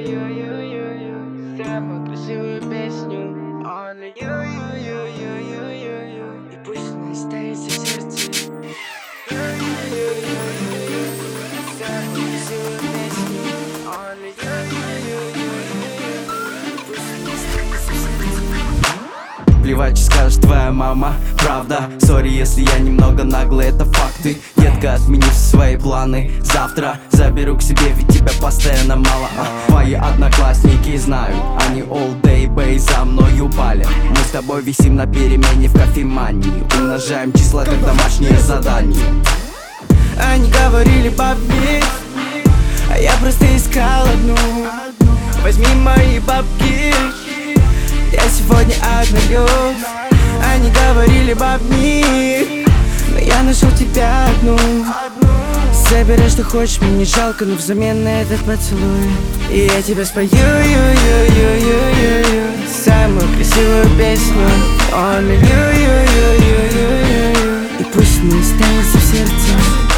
ю-ю-ю-ю-ю-ю. Самую красивую песню Only ю-ю-ю-ю-ю-ю-ю. И пусть она остается в сердце. Ю-ю-ю-ю-ю-ю. Самую красивую песню Only ю-ю-ю-ю-ю-ю. И пусть она остается в сердце. Плевать, что скажет твоя мама, правда. Сори, если я немного наглый, это факты. Детка, отмени все свои планы. Завтра заберу к себе, ведь тебя постоянно мало. Твои одноклассники знают, они all day бэй за мной упали. Мы с тобой висим на перемене в кофемании. Умножаем числа, как домашнее задание. Они говорили бабки, а я просто искал одну. Возьми мои бабки, я сегодня однолюб. Они говорили бабни, но я нашел тебя одну. Забирай, что хочешь, мне не жалко, но взамен на этот поцелуй и я тебе спою ю-ю-ю-ю-ю-ю. Самую красивую песню Only ю-ю-ю-ю-ю-ю. И пусть не останется в сердце.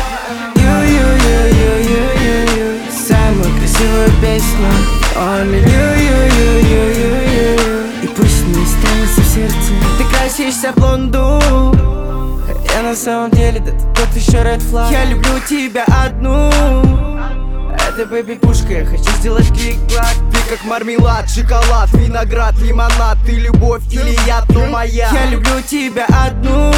Ю-ю-ю-ю-ю-ю-ю. Самую красивую песню Only ю-ю-ю-ю-ю-ю. И пусть не останется в сердце. Ты красишься блонду, я на самом деле да тот еще red flag. Я люблю тебя одну. Это бэби-пушка, я хочу сделать клик-клак. Ты как мармелад, шоколад, виноград, лимонад. Ты любовь или яд, но моя. Я люблю тебя одну.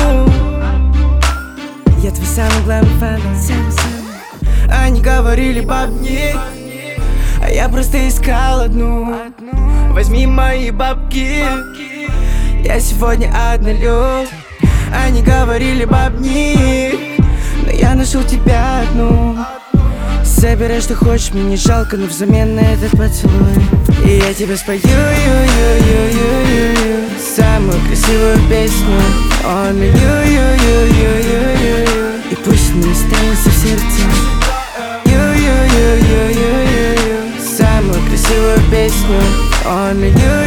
Я твой самый главный фан. Они говорили бабни, а я просто искал одну. Возьми мои бабки, я сегодня однолюб. Они говорили бабни, но я нашел тебя одну. Забирай, что хочешь, мне не жалко, но взамен на этот поцелуй и я тебе спою ю-ю-ю-ю-ю-ю. Самую красивую песню Only ю-ю-ю-ю-ю-ю. И пусть не останется в сердце. Ю-ю-ю-ю-ю-ю-ю. Самую красивую песню Only ю.